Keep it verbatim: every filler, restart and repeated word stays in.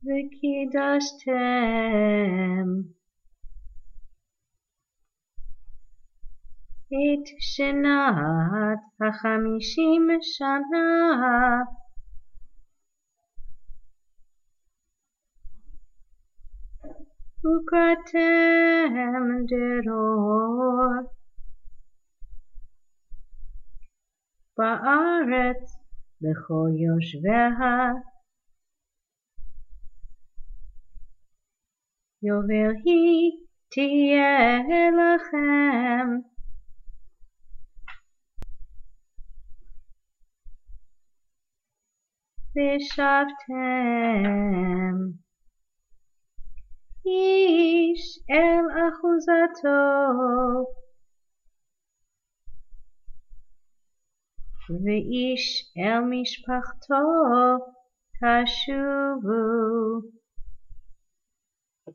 וקידשתם את שנת החמישים שנה וקראתם דרור בארץ לכל יושביה יובל היא תהיה לכם ושבתם איש אל אחוזתו ואיש אל משפחתו תשובו